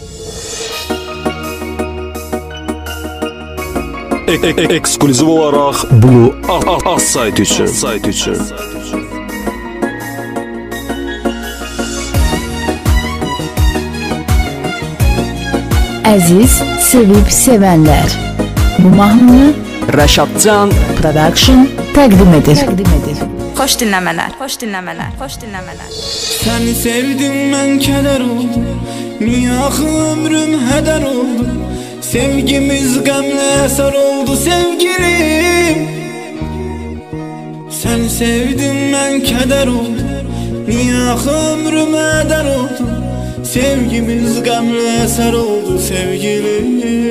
Ekskluziv olaraq Blue az sayt üçün. Əziz sevib sevənlər, bu mahnını Rəşadcan Production təqdim edir. Xoş dinləmələr. Səni sevdim, mən kədər oldum, niyə axı ömrüm hədər oldu? Sevgimiz qəmlə əsər oldu sevgilim. Səni sevdim, mən kədər oldum, niyə axı ömrüm hədər oldu? Sevgimiz qəmlə əsər oldu sevgilim.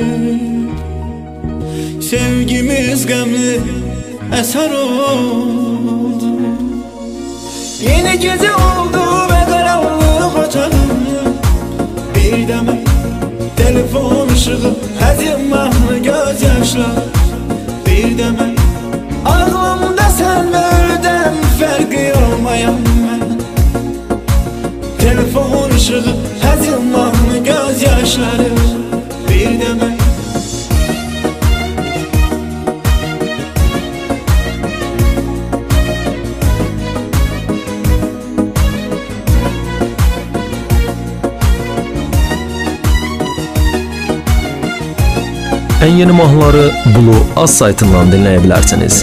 Sevgimiz qəmli əsər oldu. Yeni gecə oldu və qaranlıq otağım. Bir dəmə telefon ışığı, həzin mahnı göz yaşlar. Bir dəmə ağlımda sən və ölüdən fərqi olmayan mən. Telefon ışığı, həzin mahnı göz yaşları. Bir dəmə Ən yeni mahnıları Blue az saytından dinləyə bilərsiniz.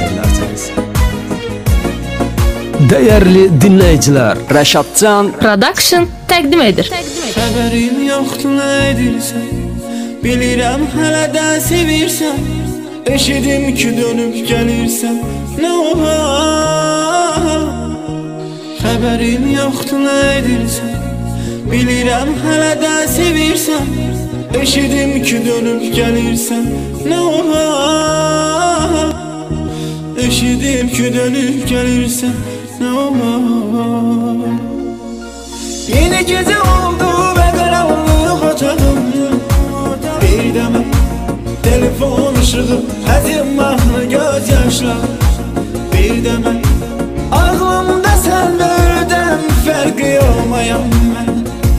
Dəyərli dinləyicilər, Rəşadcan Production təqdim edir. Xəbərim yoxdur nə edirsən, bilirəm hələ də sevirsən. Eşidim ki dönüb gəlirsən, nə olar? Xəbərim yoxdur nə edirsən, bilirəm hələ də sevirsən. Eşidim ki dönüb gəlirsən, nə olar? Eşidim ki dönüb gəlirsən, nə olar? Yeni gecə oldu və qaranlıq otağım. Bir dəmə telefon ışığı, həzin mahnı göz yaşlar. Bir dəmə ağlımda sən və ölüdən fərqi olmayan mən.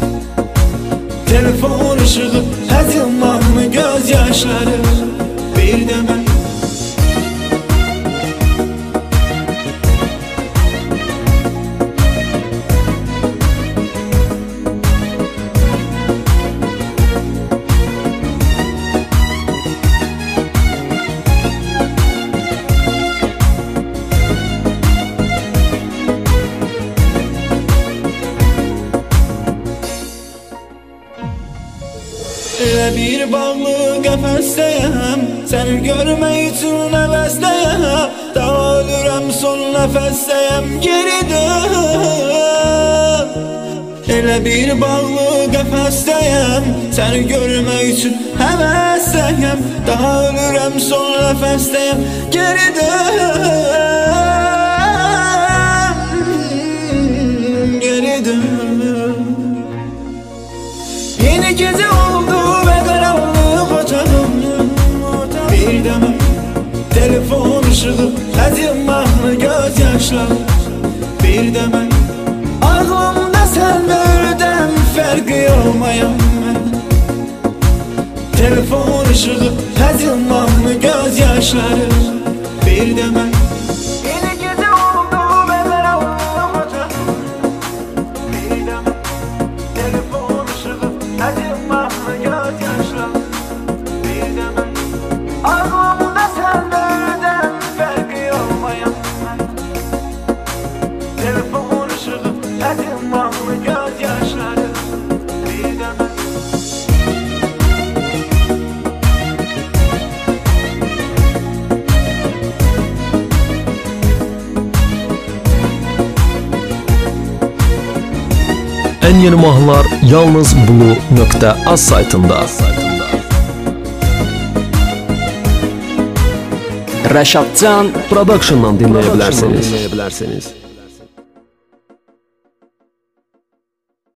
Telefon ışığı, həzin mahnı göz yaşları. Bir dəmə elə bir bağlı qəfəsdəyəm, səni görmək üçün əvəzdəyəm. Daha ölürəm son nəfəsdəyəm, geri dön. Elə bir bağlı qəfəsdəyəm, səni görmək üçün əvəzdəyəm. Daha ölürəm son nəfəsdəyəm, geri dön. Geri dön. Yeni gecə oldu və qaranlıq otağım. Bir dəmə telefon ışığı, həzin mahnı göz yaşlar. Bir dəmə ağlımda sən və ölüdən fərqi olmayan mən. Telefon ışığı, həzin mahnı göz yaşları. Bir dəmə yeni gecə oldu və qaranlıq otağım. Bir dəmə telefon ışığı, həzin mahnı göz yaşlar. Bir dəmə ağlımda sən və ölüdən fərqi olmayan mən. Telefon ışığı, həzin mahnı göz yaşları. Bir dəmə ən yeni mahnılar yalnız blue.az saytında. Rəşadcan Production'dan dinləyə bilərsiniz.